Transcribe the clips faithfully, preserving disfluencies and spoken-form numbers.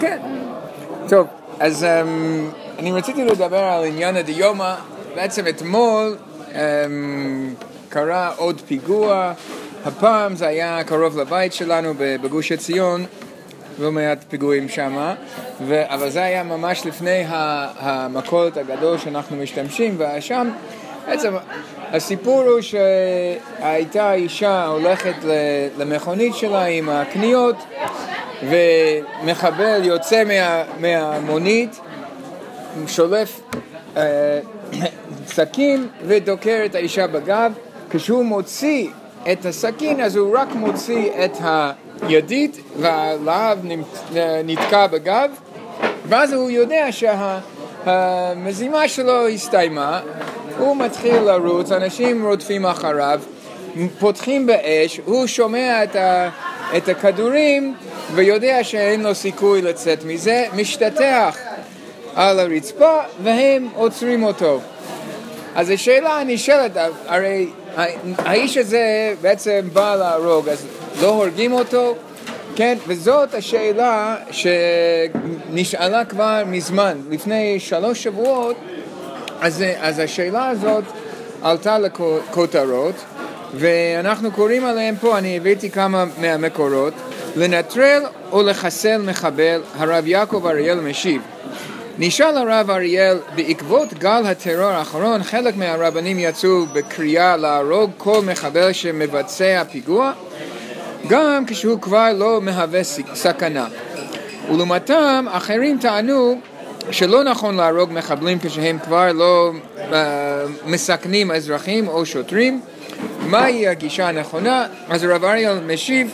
כן. טוב, אז um, אני רציתי לדבר על עניין הדיומא. בעצם אתמול um, קרה עוד פיגוע. הפעם זה היה קרוב לבית שלנו בגוש עציון, לא מעט פיגועים שמה, ו... אבל זה היה ממש לפני המכולת הגדול שאנחנו משתמשים, ושם בעצם הסיפור הוא שהייתה אישה הולכת למכונית שלה עם הקניות, ומחבל יוצא מה, מהמונית, שולף אה, סכין ודוקר את האישה בגב. כשהוא מוציא את הסכין אז הוא רק מוציא את הידית והלהב נתקע בגב, ואז הוא יודע שהמזימה שלו הסתיימה. הוא מתחיל לרוץ, אנשים רודפים אחריו, פותחים באש, הוא שומע את, ה, את הכדורים ויודע שאין לו סיכוי לצאת מזה, משתטח על הרצפה והם עוצרים אותו. אז השאלה נשאלת, הרי האיש הזה בעצם בא להרוג, אז לא הורגים אותו? כן, וזאת השאלה שנשאלה כבר מזמן, לפני שלוש שבועות. אז, אז השאלה הזאת עלתה לכותרות, ואנחנו קוראים עליהם פה, אני הבאתי כמה מהמקורות. לנטרל או לחסל מחבל, הרב יעקב אריאל משיב. נשאל הרב אריאל, בעקבות גל הטרור האחרון, חלק מהרבנים יצאו בקריאה להרוג כל מחבל שמבצע פיגוע, גם כשהוא כבר לא מהווה סכנה. ולעומתם, אחרים טענו שלא נכון להרוג מחבלים כשהם כבר לא uh, מסכנים אזרחים או שוטרים. מהי הגישה הנכונה? אז הרב אריאל משיב,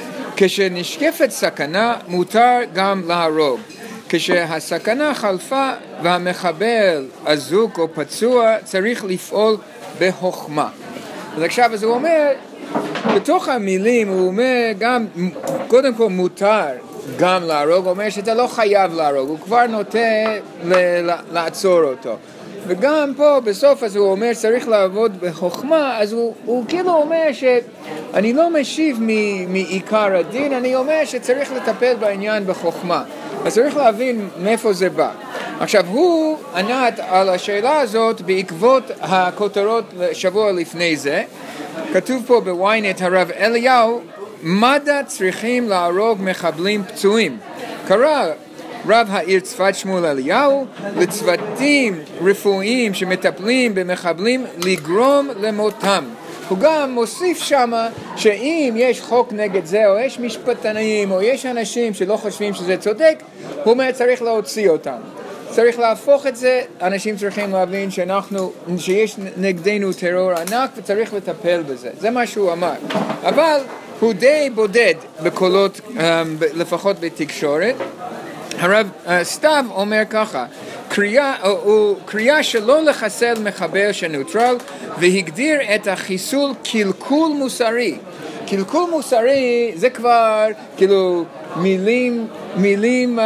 כשנשקפת סכנה מותר גם להרוג. כשהסכנה חלפה והמחבל אזוק או פצוע צריך לפעול בחוכמה. אז עכשיו אז הוא אומר, בתוך המילים הוא אומר גם, קודם כל מותר גם להרוג, הוא אומר שאתה לא חייב להרוג, הוא כבר נוטה ל- לעצור אותו. וגם פה בסוף אז הוא אומר צריך לעבוד בחוכמה, אז הוא, הוא כאילו אומר שאני לא משיב מ- מעיקר הדין, אני אומר שצריך לטפל בעניין בחוכמה. אז צריך להבין מאיפה זה בא. עכשיו הוא ענה על השאלה הזאת בעקבות הכותרות שבוע לפני זה. כתוב פה בוויינט, הרב אליהו, מד"א צריכים להרוג מחבלים פצועים. קרא רב העיר צפת שמואל אליהו לצוותים רפואיים שמטפלים במחבלים לגרום למותם. הוא גם מוסיף שמה שאם יש חוק נגד זה, או יש משפטנים, או יש אנשים שלא חושבים שזה צודק, הוא אומר צריך להוציא אותם. צריך להפוך את זה, אנשים צריכים להבין שאנחנו, שיש נגדנו טרור ענק וצריך לטפל בזה. זה מה שהוא אמר. אבל הוא די בודד בקולות, לפחות בתקשורת. הרב סתיו אומר ככה, קריאה, הוא קריאה שלא לחסל מחבל שנוטרל, והגדיר את החיסול קלקול מוסרי. קלקול מוסרי זה כבר כאילו מילים, מילים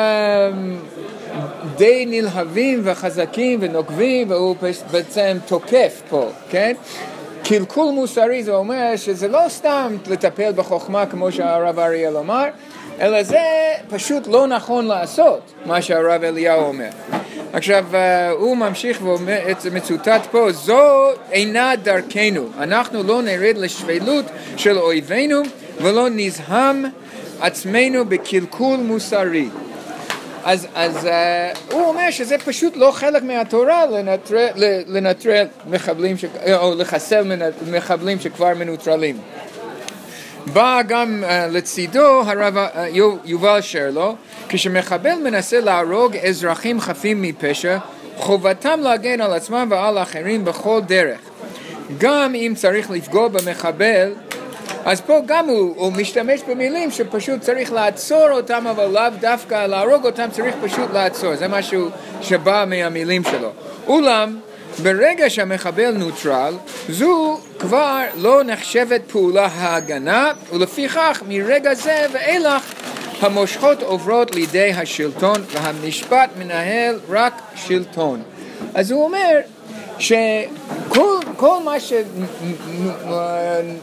די נלהבים וחזקים ונוקבים, והוא בעצם תוקף פה, כן? קלקול מוסרי זה אומר שזה לא סתם לטפל בחוכמה כמו שהרב אריאל אמר, אלא זה פשוט לא נכון לעשות, מה שהרב אליהו אומר. עכשיו, הוא ממשיך ואומר, מצוטט פה, זו אינה דרכנו. אנחנו לא נרד לשפלות של אויבינו, ולא נזהם עצמנו בקלקול מוסרי. אז, אז uh, הוא אומר שזה פשוט לא חלק מהתורה לנטרל, לנטרל מחבלים, ש... או לחסל מחבלים שכבר מנוטרלים. בא גם uh, לצידו הרב uh, יובל שרלו, כשמחבל מנסה להרוג אזרחים חפים מפשע, חובתם להגן על עצמם ועל האחרים בכל דרך. גם אם צריך לפגוע במחבל, אז פה גם הוא, הוא משתמש במילים שפשוט צריך לעצור אותם, אבל לאו דווקא להרוג אותם, צריך פשוט לעצור. זה משהו שבא מהמילים שלו. אולם, ברגע שהמחבל נוטרל, זו כבר לא נחשבת פעולה ההגנה, ולפיכך מרגע זה ואילך המושכות עוברות לידי השלטון, והמשפט מנהל רק שלטון. אז הוא אומר שכל כל מה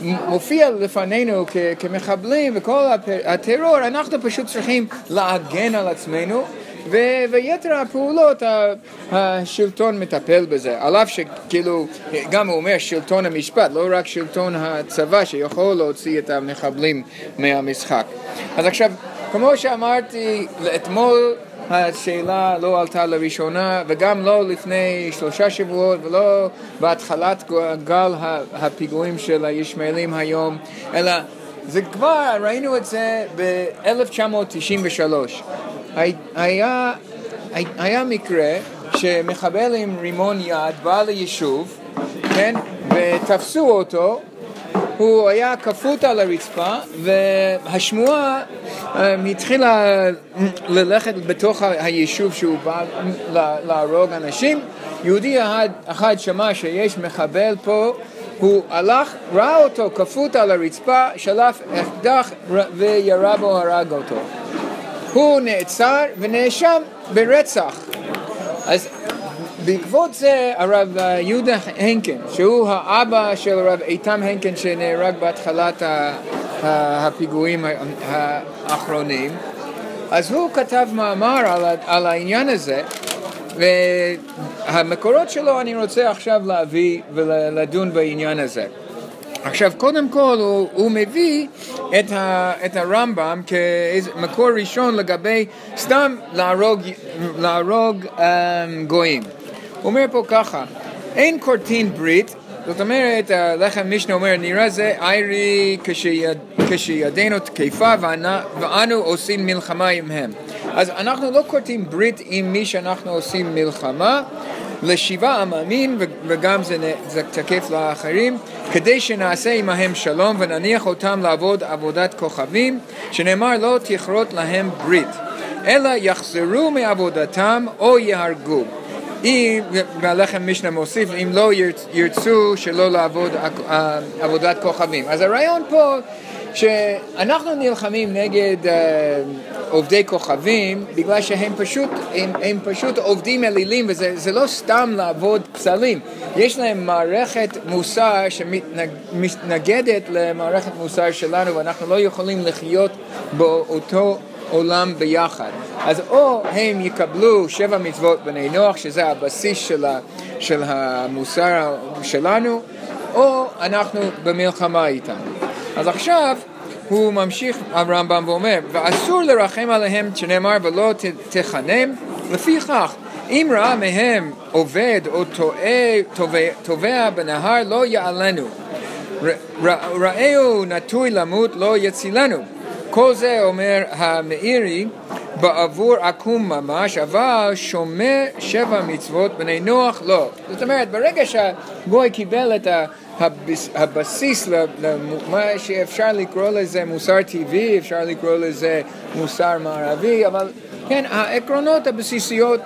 מופיע לפנינו כ- כמחבלים וכל הטרור, אנחנו פשוט צריכים להגן על עצמנו, ו- ויתר הפעולות השלטון מטפל בזה. על אף שכאילו, גם הוא אומר שלטון המשפט, לא רק שלטון הצבא שיכול להוציא את המחבלים מהמשחק. אז עכשיו, כמו שאמרתי, אתמול השאלה לא עלתה לראשונה, וגם לא לפני שלושה שבועות, ולא בהתחלת גל הפיגועים של הישמעאלים היום, אלא זה כבר, ראינו את זה ב-אלף תשע מאות תשעים ושלוש. היה, היה מקרה שמחבל עם רימון יד בא ליישוב, כן? ותפסו אותו, הוא היה כפות על הרצפה, והשמועה התחילה ללכת בתוך היישוב שהוא בא להרוג אנשים. יהודי אחד, אחד שמע שיש מחבל פה, הוא הלך, ראה אותו כפות על הרצפה, שלף אקדח וירה בו, הרג אותו. הוא נעצר ונאשם ברצח. אז בעקבות זה הרב יהודה הנקין, שהוא האבא של הרב איתם הנקין שנהרג בהתחלת הפיגועים האחרונים, אז הוא כתב מאמר על, על העניין הזה, והמקורות שלו אני רוצה עכשיו להביא ולדון בעניין הזה. עכשיו, קודם כל הוא, הוא מביא את, ה, את הרמב"ם כמקור ראשון לגבי סתם להרוג, להרוג um, גויים. הוא אומר פה ככה, אין קורטין ברית, זאת אומרת, הלחם משנה אומר, נראה זה איירי כשיד, כשידנו תקפה ואנו עושים מלחמה עמהם. אז אנחנו לא קורטים ברית עם מי שאנחנו עושים מלחמה, לשיבה המאמין, וגם זה, זה תקף לאחרים, כדי שנעשה עמהם שלום ונניח אותם לעבוד עבודת כוכבים, שנאמר לא תכרות להם ברית, אלא יחזרו מעבודתם או יהרגו. אם, והלחם משנה מוסיף, אם לא ירצו שלא לעבוד עבודת כוכבים. אז הרעיון פה שאנחנו נלחמים נגד uh, עובדי כוכבים בגלל שהם פשוט, הם, הם פשוט עובדים אלילים, וזה זה לא סתם לעבוד פסלים. יש להם מערכת מוסר שמתנגדת למערכת מוסר שלנו, ואנחנו לא יכולים לחיות באותו עולם ביחד. אז או הם יקבלו שבע מצוות בני נוח, שזה הבסיס של, ה, של המוסר שלנו, או אנחנו במלחמה איתם. אז עכשיו הוא ממשיך הרמב"ם ואומר, ואסור לרחם עליהם שנאמר ולא תחנם, לפיכך אם ראה מהם עובד או טובע בנהר לא יעלנו, ראהו נטוי למות לא יצילנו. כל זה אומר המאירי בעבור עקום ממש, אבל שומר שבע מצוות בני נוח לא. זאת אומרת, ברגע שהגוי קיבל את הבסיס למה שאפשר לקרוא לזה מוסר טבעי, אפשר לקרוא לזה מוסר מערבי, אבל כן, העקרונות הבסיסיות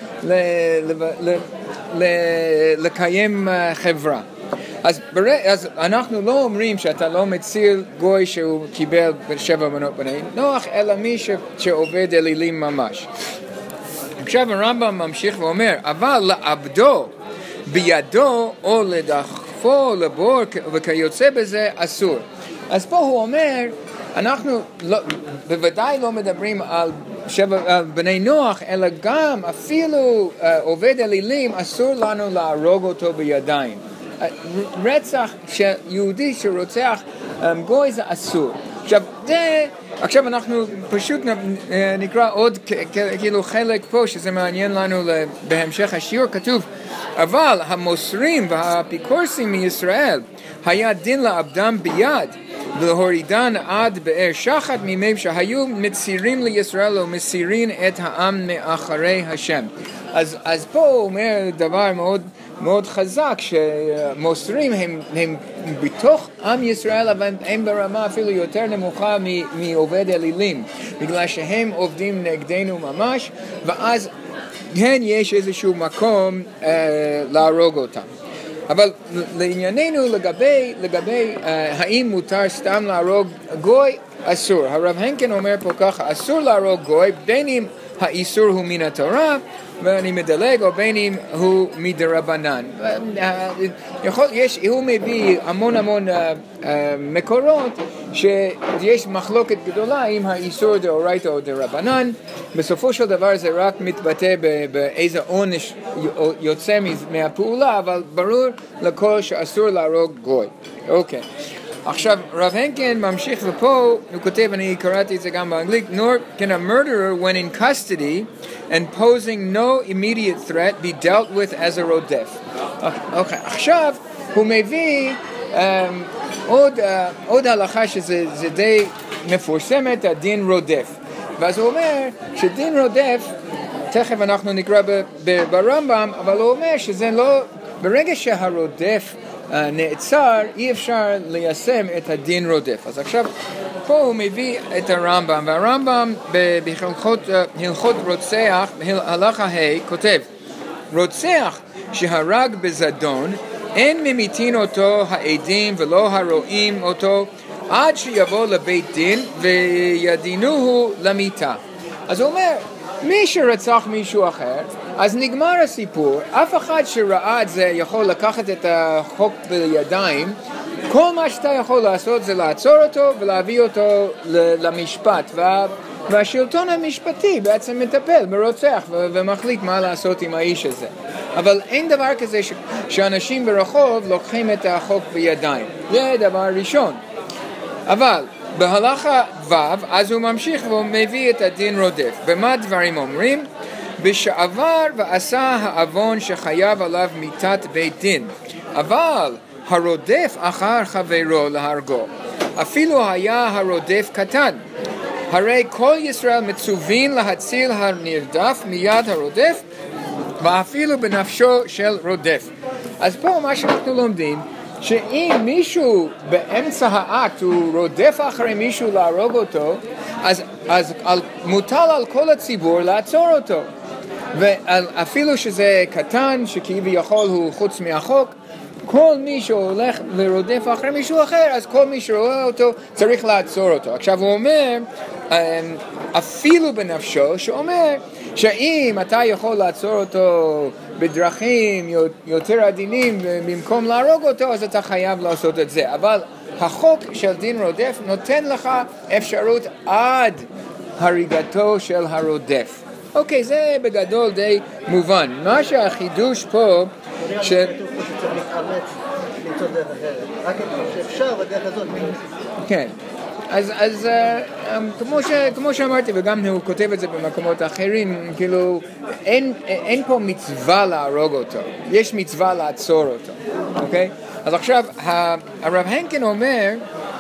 לקיים חברה. אז, בר... אז אנחנו לא אומרים שאתה לא מציל גוי שהוא קיבל שבע בנות בני נוח, אלא מי ש... שעובד אלילים ממש. עכשיו הרמב"ם ממשיך ואומר, אבל לעבדו בידו או לדחפו או לבור וכיוצא בזה אסור. אז פה הוא אומר, אנחנו לא, בוודאי לא מדברים על, שבע, על בני נוח, אלא גם אפילו uh, עובד אלילים אסור לנו להרוג אותו בידיים. רצח של יהודי שרוצח גוי זה אסור. עכשיו, זה, עכשיו אנחנו פשוט נקרא עוד כאילו חלק פה שזה מעניין לנו בהמשך השיעור. כתוב, אבל המוסרים והאפיקורסים מישראל היה דין לעבדם ביד ולהורידן עד באר שחת מימי שהיו מצירים לישראל ומסירים את העם מאחרי השם. אז, אז פה הוא אומר דבר מאוד מאוד חזק, שמוסרים הם, הם בתוך עם ישראל, אבל הם ברמה אפילו יותר נמוכה מעובד אלילים, בגלל שהם עובדים נגדנו ממש, ואז כן יש איזשהו מקום אה, להרוג אותם. אבל לענייננו לגבי, לגבי אה, האם מותר סתם להרוג גוי, אסור. הרב הנקין אומר פה ככה, אסור להרוג גוי, בין אם האיסור הוא מן התורה, ואני מדלג, או בין אם הוא מדרבנן. יכול, יש, הוא מביא המון המון uh, uh, מקורות שיש מחלוקת גדולה עם האיסור דאורייתא או דרבנן. בסופו של דבר זה רק מתבטא באיזה עונש יוצא מהפעולה, אבל ברור לכל שאסור להרוג גוי. אוקיי. עכשיו, רב הנקין ממשיך ופה, הוא כותב, אני קראתי את זה גם באנגלית, nor can a murderer when in custody and posing no immediate threat be dealt with as a rodef. אוקיי, עכשיו הוא מביא um, עוד, uh, עוד הלכה שזה די מפורסמת, הדין רודף. ואז הוא אומר שדין רודף, תכף אנחנו נקרא ב- ב- ברמב"ם, אבל הוא אומר שזה לא, ברגע שהרודף נעצר, אי אפשר ליישם את הדין רודף. אז עכשיו, פה הוא מביא את הרמב"ם, והרמב"ם בהלכות רוצח, הלכה ה' כותב, רוצח שהרג בזדון, אין ממיתין אותו העדים ולא הרואים אותו, עד שיבוא לבית דין וידינוהו למיתה. אז הוא אומר, מי שרצח מישהו אחר, אז נגמר הסיפור, אף אחד שראה את זה יכול לקחת את החוק בידיים, כל מה שאתה יכול לעשות זה לעצור אותו ולהביא אותו למשפט, וה, והשלטון המשפטי בעצם מטפל ברוצח ו- ומחליט מה לעשות עם האיש הזה. אבל אין דבר כזה ש- שאנשים ברחוב לוקחים את החוק בידיים, זה דבר ראשון. אבל בהלכה ו' אז הוא ממשיך והוא מביא את הדין רודף. במה דברים אומרים? בשעבר ועשה העוון שחייב עליו מיתת בית דין, אבל הרודף אחר חברו להרגו, אפילו היה הרודף קטן, הרי כל ישראל מצווין להציל הנרדף מיד הרודף, ואפילו בנפשו של רודף. אז פה מה שאנחנו לומדים, שאם מישהו באמצע האקט הוא רודף אחרי מישהו להרוג אותו, אז, אז על, מוטל על כל הציבור לעצור אותו. ואפילו שזה קטן, שכביכול הוא חוץ מהחוק, כל מי שהולך ורודף אחרי מישהו אחר, אז כל מי שרואה אותו צריך לעצור אותו. עכשיו הוא אומר, אפילו בנפשו, שאומר שאם אתה יכול לעצור אותו בדרכים יותר עדינים במקום להרוג אותו, אז אתה חייב לעשות את זה. אבל החוק של דין רודף נותן לך אפשרות עד הריגתו של הרודף. אוקיי, זה בגדול די מובן. מה שהחידוש פה, ש... רק שאפשר בדרך הזאת. כן. אז, אז כמו, ש, כמו שאמרתי, וגם הוא כותב את זה במקומות אחרים, כאילו, אין, אין פה מצווה להרוג אותו, יש מצווה לעצור אותו, אוקיי? אז עכשיו, הרב הנקין אומר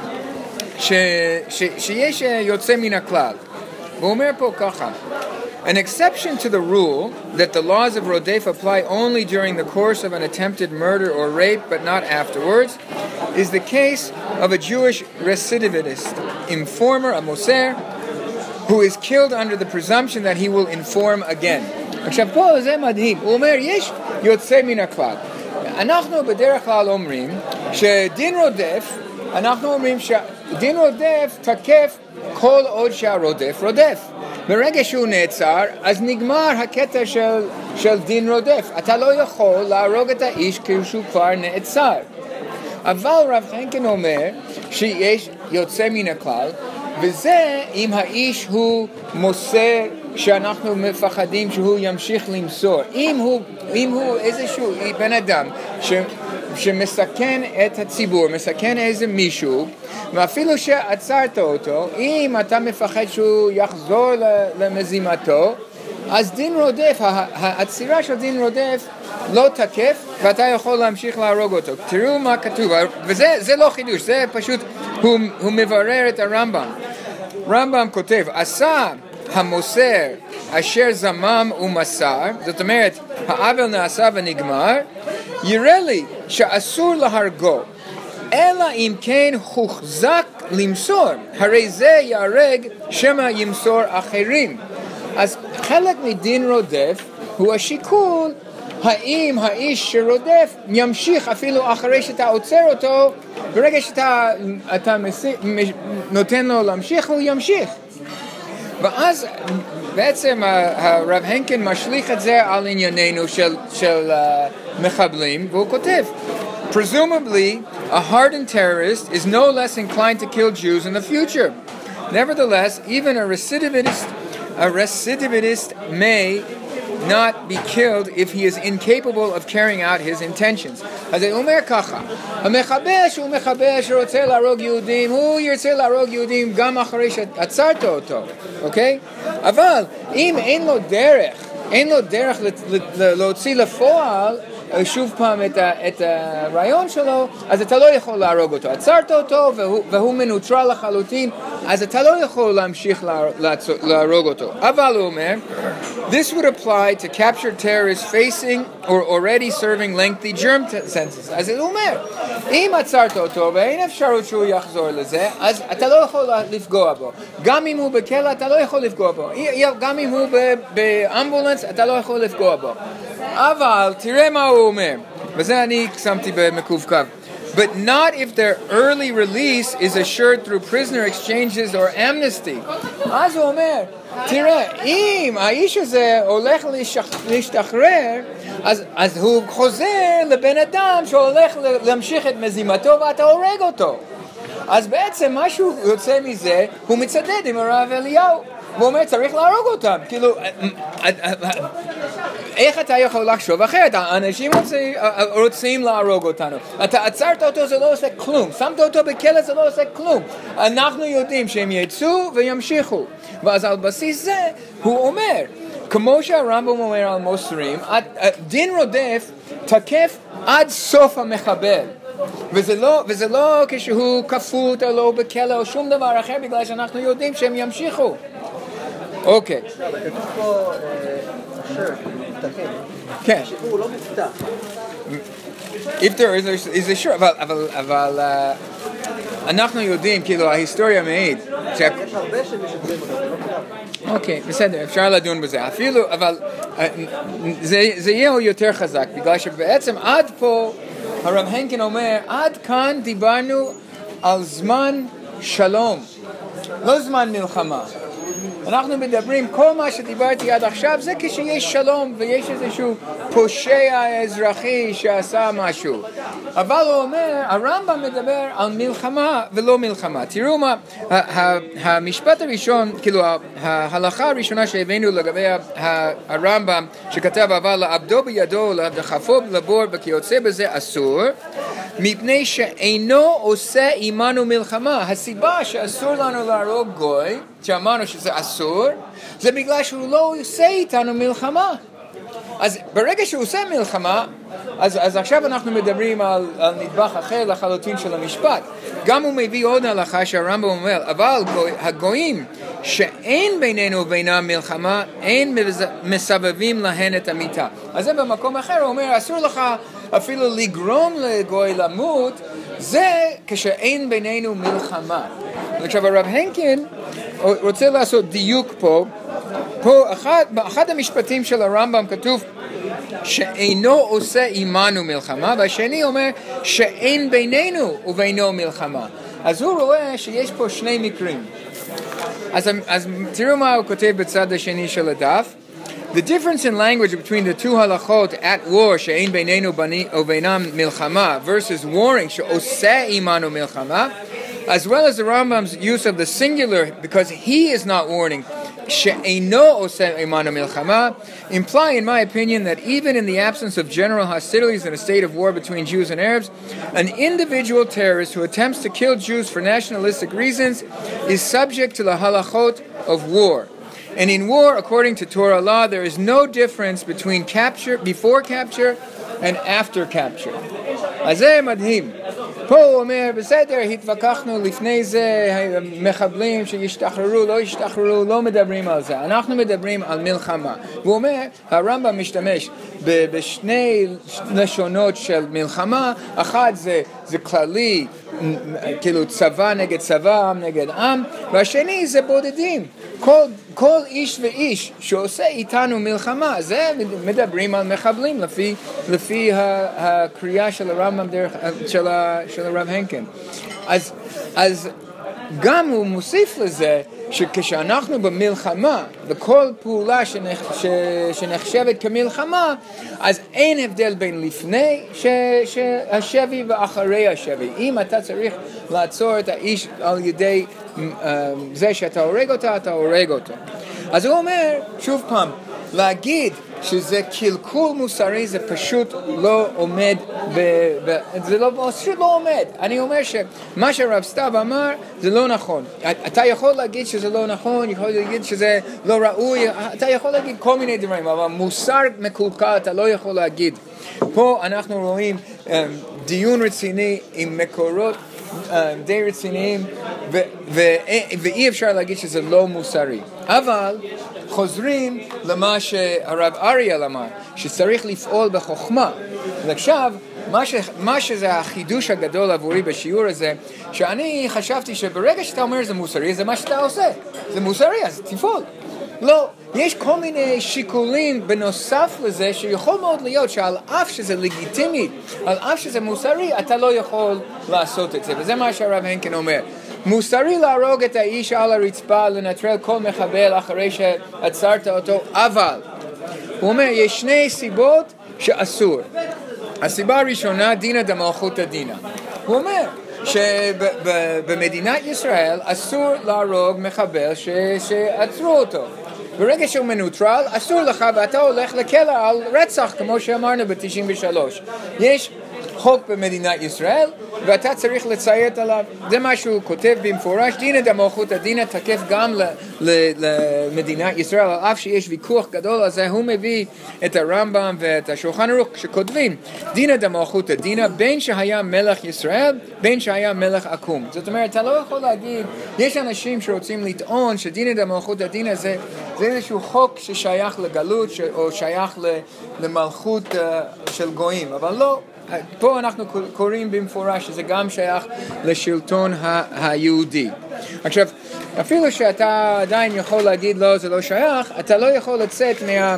ש, ש, שיש יוצא מן הכלל, הוא אומר פה ככה, An exception to the rule that the laws of Rodef apply only during the course of an attempted murder or rape but not afterwards is the case of a Jewish recidivist informer, a moser, who is killed under the presumption that he will inform again. עכשיו פה זה מדהים, הוא אומר יש יוצא מן הכלל. אנחנו בדרך כלל אומרים שדין רודף, אנחנו אומרים שדין רודף תקף כל עוד שהרודף רודף. ברגע שהוא נעצר, אז נגמר הקטע של, של דין רודף. אתה לא יכול להרוג את האיש כשהוא כבר נעצר. אבל רב הנקין אומר שיש יוצא מן הכלל, וזה אם האיש הוא מוסר שאנחנו מפחדים שהוא ימשיך למסור. אם הוא, אם הוא איזשהו בן אדם ש, שמסכן את הציבור, מסכן איזה מישהו, ואפילו שעצרת אותו, אם אתה מפחד שהוא יחזור למזימתו, אז דין רודף, העצירה של דין רודף לא תקף, ואתה יכול להמשיך להרוג אותו. תראו מה כתוב, וזה זה לא חידוש, זה פשוט, הוא, הוא מברר את הרמב"ם. רמב"ם כותב, עשה המוסר אשר זמם ומסר, זאת אומרת, העוול נעשה ונגמר, יראה לי שאסור להרגו, אלא אם כן הוחזק למסור, הרי זה יהרג שמא ימסור אחרים. אז חלק מדין רודף הוא השיקול האם האיש שרודף ימשיך אפילו אחרי שאתה עוצר אותו, ברגע שאתה אתה מס... נותן לו להמשיך הוא ימשיך. ואז בעצם הרב הנקין משליך את זה על ענייננו של, של uh, מחבלים, והוא כותב, Presumably, a hardened terrorist is no less inclined to kill Jews in the future. Nevertheless, even a recidivist, a recidivist may not be killed if he is incapable of carrying out his intentions. אז הוא אומר ככה, המחבש הוא מחבש שרוצה להרוג יהודים, הוא ירצה להרוג יהודים גם אחרי שעצרת אותו, אוקיי? אבל אם אין לו דרך, אין לו דרך להוציא לפועל, שוב פעם את, ה, את הרעיון שלו, אז אתה לא יכול להרוג אותו. עצרת אותו והוא, והוא מנוטרל לחלוטין, אז אתה לא יכול להמשיך לה, להרוג אותו. אבל הוא אומר, This would apply to captured terrorists facing or already serving lengthy germ sentences. אז הוא אומר, אם עצרת אותו ואין אפשרות שהוא יחזור לזה, אז אתה לא יכול לפגוע בו. גם אם הוא בכלא, אתה לא יכול לפגוע בו. גם אם הוא באמבולנס, אתה לא יכול לפגוע בו. אבל תראה מה הוא אומר, וזה אני שמתי במקווקו. But not if their early release is assured through prisoner exchanges or amnesty. אז הוא אומר, תראה, אם האיש הזה הולך להשתחרר, אז, אז הוא חוזר לבן אדם שהולך להמשיך את מזימתו ואתה הורג אותו. אז בעצם מה שהוא יוצא מזה, הוא מצדד עם הרב אליהו. הוא אומר, צריך להרוג אותם. כאילו, איך אתה יכול לחשוב אחרת? האנשים רוצים, רוצים להרוג אותנו. אתה עצרת אותו, זה לא עושה כלום. שמת אותו בכלא, זה לא עושה כלום. אנחנו יודעים שהם יצאו וימשיכו. ואז על בסיס זה, הוא אומר, כמו שהרמב"ם אומר על מוסרים, דין רודף תקף עד סוף המחבל. וזה לא, וזה לא כשהוא כפות או לא בכלא או שום דבר אחר, בגלל שאנחנו יודעים שהם ימשיכו. אוקיי. אבל כתוב פה אשר, מתקן. כן. שהוא לא מובטח. If there is, is a sure, אבל, אבל, אבל אנחנו יודעים, כאילו, ההיסטוריה מעיד. יש הרבה שמשתרים אותו, זה לא כולם. אוקיי, בסדר, אפשר לדון בזה. אפילו, אבל זה יהיה יותר חזק, בגלל שבעצם עד פה, הרב הנקין אומר, עד כאן דיברנו על זמן שלום, לא זמן מלחמה. אנחנו מדברים, כל מה שדיברתי עד עכשיו זה כשיש שלום ויש איזשהו פושע אזרחי שעשה משהו. אבל הוא אומר, הרמב"ם מדבר על מלחמה ולא מלחמה. תראו מה, המשפט הראשון, כאילו ההלכה הראשונה שהבאנו לגבי הרמב"ם שכתב, אבל לעבדו בידו, לדחפו לבור וכיוצא בזה אסור, מפני שאינו עושה עמנו מלחמה. הסיבה שאסור לנו להרוג גוי, שאמרנו שזה אסור, זה בגלל שהוא לא עושה איתנו מלחמה. אז ברגע שהוא עושה מלחמה, אז, אז עכשיו אנחנו מדברים על, על נדבך אחר לחלוטין של המשפט. גם הוא מביא עוד הלכה שהרמב"ם אומר, אבל הגויים שאין בינינו ובינם מלחמה, אין מסבבים להן את המיטה. אז זה במקום אחר, הוא אומר, אסור לך אפילו לגרום לגוי למות, זה כשאין בינינו מלחמה. עכשיו הרב הנקין רוצה לעשות דיוק פה, פה אחד, באחד המשפטים של הרמב"ם כתוב שאינו עושה עמנו מלחמה, והשני אומר שאין בינינו ובינו מלחמה. אז הוא רואה שיש פה שני מקרים. אז, אז תראו מה הוא כותב בצד השני של הדף. The difference in language between the two halachot at war she'ein beinenu ubeinam milchama versus warring she'oseh imanu milchama, as well as the Rambam's use of the singular because he is not warning she'eino oseh imanu milchama, imply, in my opinion, that even in the absence of general hostilities in a state of war between Jews and Arabs, an individual terrorist who attempts to kill Jews for nationalistic reasons is subject to the halachot of war. And in war, according to Torah law, there is no difference between capture, before capture, and after capture. אז זה מדהים. פה הוא אומר, בסדר, התווכחנו לפני זה, מחבלים שישתחררו, לא ישתחררו, לא מדברים על זה. אנחנו מדברים על מלחמה. והוא אומר, הרמב"ם משתמש בשני לשונות של מלחמה. אחת זה, זה כללי, כאילו צבא נגד צבא, עם נגד עם, והשני זה בודדים. כל, כל איש ואיש שעושה איתנו מלחמה, זה מדברים על מחבלים לפי, לפי הקריאה של הרמב"ם דרך, של, של הרב הנקין. אז, אז גם הוא מוסיף לזה שכשאנחנו במלחמה, וכל פעולה שנחש, שנחשבת כמלחמה, אז אין הבדל בין לפני ש, שהשבי ואחרי השבי. אם אתה צריך לעצור את האיש על ידי זה שאתה הורג אותה, אתה הורג אותו. אז הוא אומר, שוב פעם, להגיד שזה קלקול מוסרי זה פשוט לא עומד, ב, ב, זה לא, פשוט לא עומד. אני אומר שמה שרב סתיו אמר זה לא נכון. אתה יכול להגיד שזה לא נכון, יכול להגיד שזה לא ראוי, אתה יכול להגיד כל מיני דברים, אבל מוסר מקולקל אתה לא יכול להגיד. פה אנחנו רואים um, דיון רציני עם מקורות um, די רציניים, ו, ו, ואי אפשר להגיד שזה לא מוסרי. אבל חוזרים למה שהרב אריאל אמר, שצריך לפעול בחוכמה. ועכשיו, מה, ש, מה שזה החידוש הגדול עבורי בשיעור הזה, שאני חשבתי שברגע שאתה אומר זה מוסרי, זה מה שאתה עושה. זה מוסרי, אז תפעול. לא, יש כל מיני שיקולים בנוסף לזה, שיכול מאוד להיות שעל אף שזה לגיטימי, על אף שזה מוסרי, אתה לא יכול לעשות את זה. וזה מה שהרב הנקין אומר. מוסרי להרוג את האיש על הרצפה, לנטרל כל מחבל אחרי שעצרת אותו, אבל הוא אומר, יש שני סיבות שאסור. הסיבה הראשונה, דינא דמלכותא דינא. הוא אומר שבמדינת ישראל אסור להרוג מחבל שעצרו אותו. ברגע שהוא מנוטרל, אסור לך ואתה הולך לכלא על רצח, כמו שאמרנו ב-תשעים ושלוש. יש חוק במדינת ישראל, ואתה צריך לציית עליו. זה מה שהוא כותב במפורש, דינא דמלכותא דינא תקף גם למדינת ישראל, על אף שיש ויכוח גדול על זה, הוא מביא את הרמב"ם ואת השולחן ערוך שכותבים, דינא דמלכותא דינא, בין שהיה מלך ישראל, בין שהיה מלך עקום. זאת אומרת, אתה לא יכול להגיד, יש אנשים שרוצים לטעון שדינא דמלכותא דינא זה, זה איזשהו חוק ששייך לגלות, או שייך למלכות של גויים, אבל לא. פה אנחנו קוראים במפורש שזה גם שייך לשלטון היהודי. עכשיו, אפילו שאתה עדיין יכול להגיד לא, זה לא שייך, אתה לא יכול לצאת מה,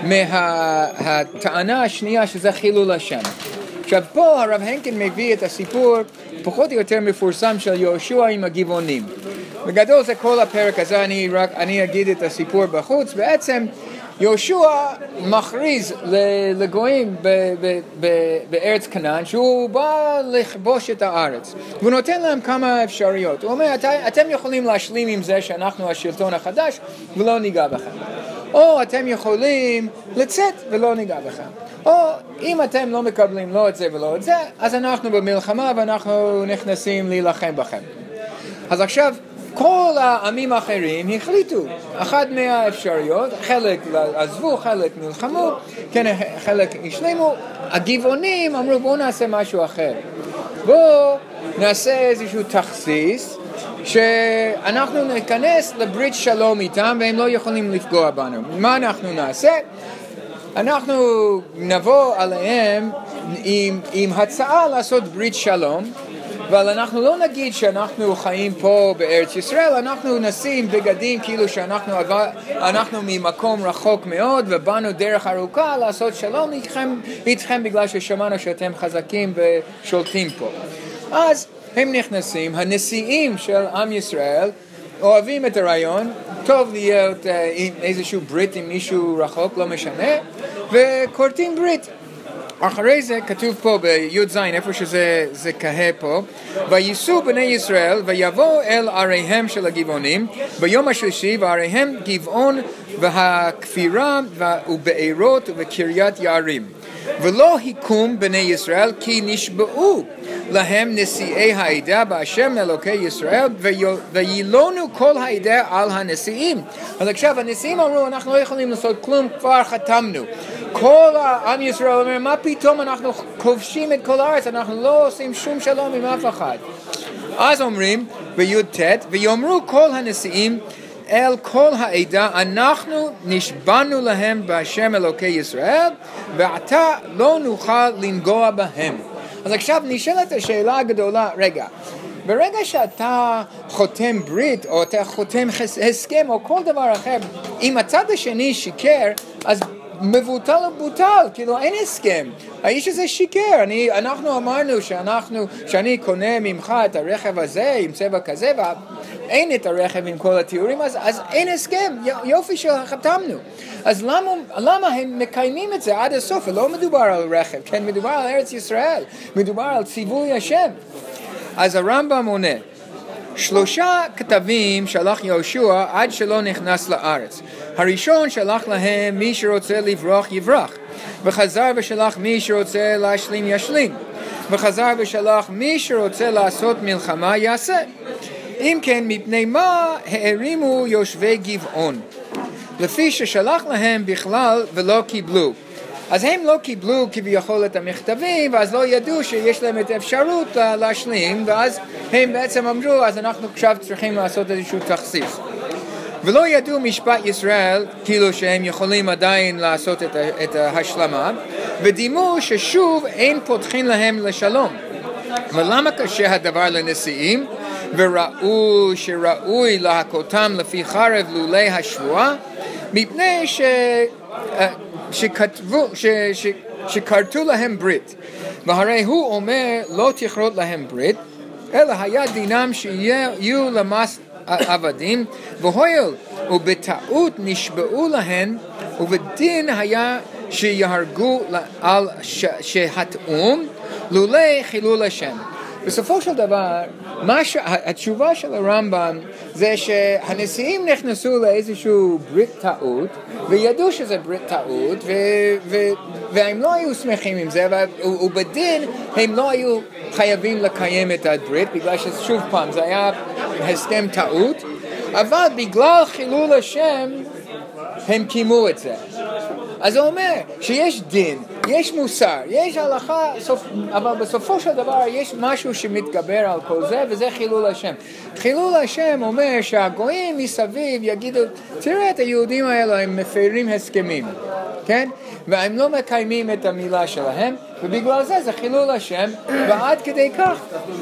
מהטענה השנייה שזה חילול השם. עכשיו, פה הרב הנקין מביא את הסיפור פחות או יותר מפורסם של יהושע עם הגבעונים. בגדול זה כל הפרק הזה, אני, רק, אני אגיד את הסיפור בחוץ. בעצם יהושע מכריז לגויים בארץ כנען שהוא בא לכבוש את הארץ. הוא נותן להם כמה אפשרויות. הוא אומר, אתם יכולים להשלים עם זה שאנחנו השלטון החדש ולא ניגע בכם. או אתם יכולים לצאת ולא ניגע בכם. או אם אתם לא מקבלים לא את זה ולא את זה, אז אנחנו במלחמה ואנחנו נכנסים להילחם בכם. אז עכשיו, כל העמים האחרים החליטו, אחת מהאפשרויות, חלק עזבו, חלק נלחמו, כן, חלק השלימו, הגבעונים אמרו בואו נעשה משהו אחר. בואו נעשה איזשהו תכסיס, שאנחנו ניכנס לברית שלום איתם והם לא יכולים לפגוע בנו. מה אנחנו נעשה? אנחנו נבוא עליהם עם, עם הצעה לעשות ברית שלום, אבל אנחנו לא נגיד שאנחנו חיים פה בארץ ישראל, אנחנו נשים בגדים כאילו שאנחנו אנחנו ממקום רחוק מאוד ובאנו דרך ארוכה לעשות שלום איתכם, איתכם בגלל ששמענו שאתם חזקים ושולטים פה. אז הם נכנסים, הנשיאים של עם ישראל אוהבים את הרעיון, טוב להיות עם איזשהו ברית עם מישהו רחוק, לא משנה, וקורטים ברית. אחרי זה כתוב פה בי"ז, איפה שזה זה כהה פה, וייסעו בני ישראל ויבואו אל עריהם של הגבעונים ביום השלישי, ועריהם גבעון והכפירה ובארות ובקריית יערים. ולא היקום בני ישראל כי נשבעו להם נשיאי העדה בהשם אלוקי ישראל וילונו כל העדה על הנשיאים. אז עכשיו הנשיאים אמרו אנחנו לא יכולים לעשות כלום, כבר חתמנו. כל העם ישראל אומר מה פתאום אנחנו כובשים את כל הארץ, אנחנו לא עושים שום שלום עם אף אחד. אז אומרים בי"ט ויאמרו כל הנשיאים אל כל העדה אנחנו נשבענו להם בהשם אלוקי ישראל ועתה לא נוכל לנגוע בהם. אז עכשיו נשאלת השאלה הגדולה, רגע, ברגע שאתה חותם ברית או אתה חותם הסכם או כל דבר אחר, אם הצד השני שיקר, אז מבוטל ובוטל, כאילו אין הסכם. האיש הזה שיקר, אני, אנחנו אמרנו שאנחנו, שאני קונה ממך את הרכב הזה עם צבע כזה, ואין את הרכב עם כל התיאורים, אז, אז אין הסכם, יופי שחתמנו. אז למה, למה הם מקיימים את זה עד הסוף? ולא מדובר על רכב, כן? מדובר על ארץ ישראל, מדובר על ציווי השם. אז הרמב"ם עונה, שלושה כתבים שלח יהושע עד שלא נכנס לארץ. הראשון שלח להם מי שרוצה לברוח יברח, וחזר ושלח מי שרוצה להשלים ישלים, וחזר ושלח מי שרוצה לעשות מלחמה יעשה. אם כן, מפני מה הערימו יושבי גבעון? לפי ששלח להם בכלל ולא קיבלו. אז הם לא קיבלו כביכול את המכתבים, ואז לא ידעו שיש להם את האפשרות להשלים, ואז הם בעצם אמרו, אז אנחנו עכשיו צריכים לעשות איזשהו תכסיס. ולא ידעו משפט ישראל, כאילו שהם יכולים עדיין לעשות את, את ההשלמה, ודימו ששוב אין פותחים להם לשלום. ולמה קשה הדבר לנשיאים? וראו שראוי להכותם לפי חרב לולי השבועה, מפני ש... שכתבו, ש, ש, שכרתו להם ברית, והרי הוא אומר לא תכרות להם ברית, אלא היה דינם שיהיו למס עבדים, והואיל ובטעות נשבעו להן, ובדין היה שיהרגו על שהתאום לולי חילול השם. בסופו של דבר, ש... התשובה של הרמב"ם זה שהנשיאים נכנסו לאיזשהו ברית טעות, וידעו שזה ברית טעות, ו... ו... והם לא היו שמחים עם זה, ו... ובדין הם לא היו חייבים לקיים את הברית, בגלל ששוב פעם זה היה הסכם טעות, אבל בגלל חילול השם הם קיימו את זה. אז הוא אומר שיש דין, יש מוסר, יש הלכה, אבל בסופו של דבר יש משהו שמתגבר על כל זה, וזה חילול השם. חילול השם אומר שהגויים מסביב יגידו, תראה את היהודים האלה, הם מפרים הסכמים, כן? והם לא מקיימים את המילה שלהם, ובגלל זה זה חילול השם, ועד כדי כך.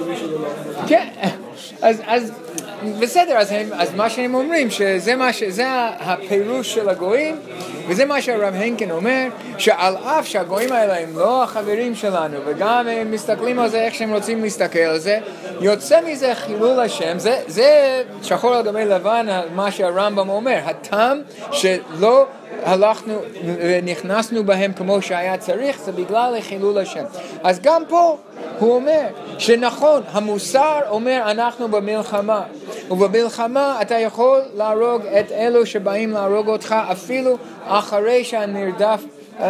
כן, אז, אז בסדר, אז, הם, אז מה שהם אומרים, שזה מה ש, זה הפירוש של הגויים, וזה מה שהרב הנקין אומר, שעל אף שהגויים האלה הם לא החברים שלנו, וגם הם מסתכלים על זה איך שהם רוצים להסתכל על זה, יוצא מזה חילול השם, זה, זה שחור על גבי לבן מה שהרמב"ם אומר, הטעם שלא הלכנו ונכנסנו בהם כמו שהיה צריך, זה בגלל חילול השם. אז גם פה הוא אומר שנכון, המוסר אומר אנחנו במלחמה, ובמלחמה אתה יכול להרוג את אלו שבאים להרוג אותך אפילו אחרי שהמרדף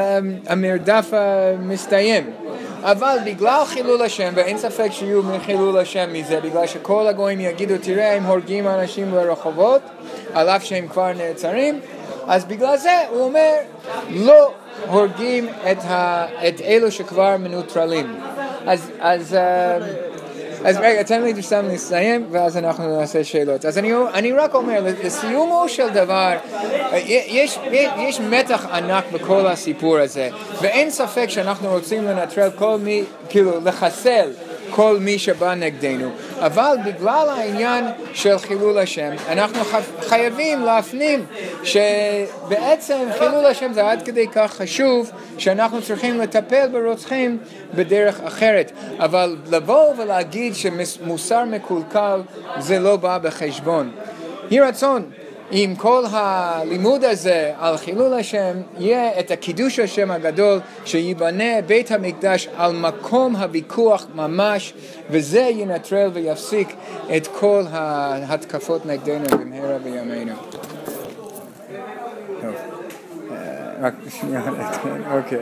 המרדף מסתיים. אבל בגלל חילול השם, ואין ספק שיהיו מחילול השם מזה, בגלל שכל הגויים יגידו תראה הם הורגים אנשים ברחובות על אף שהם כבר נעצרים, אז בגלל זה הוא אומר לא הורגים את, ה, את אלו שכבר מנוטרלים. אז, אז, אז רגע, תן לי סתם לסיים ואז אנחנו נעשה שאלות. אז אני, אני רק אומר, לסיומו של דבר, יש, יש מתח ענק בכל הסיפור הזה, ואין ספק שאנחנו רוצים לנטרל כל מי, כאילו לחסל כל מי שבא נגדנו, אבל בגלל העניין של חילול השם אנחנו חייבים להפנים שבעצם חילול השם זה עד כדי כך חשוב שאנחנו צריכים לטפל ברוצחים בדרך אחרת, אבל לבוא ולהגיד שמוסר מקולקל זה לא בא בחשבון. יהי רצון עם כל הלימוד הזה על חילול השם יהיה את הקידוש השם הגדול שיבנה בית המקדש על מקום הוויכוח ממש, וזה ינטרל ויפסיק את כל ההתקפות נגדנו במהרה בימינו. טוב, רק שנייה, אוקיי.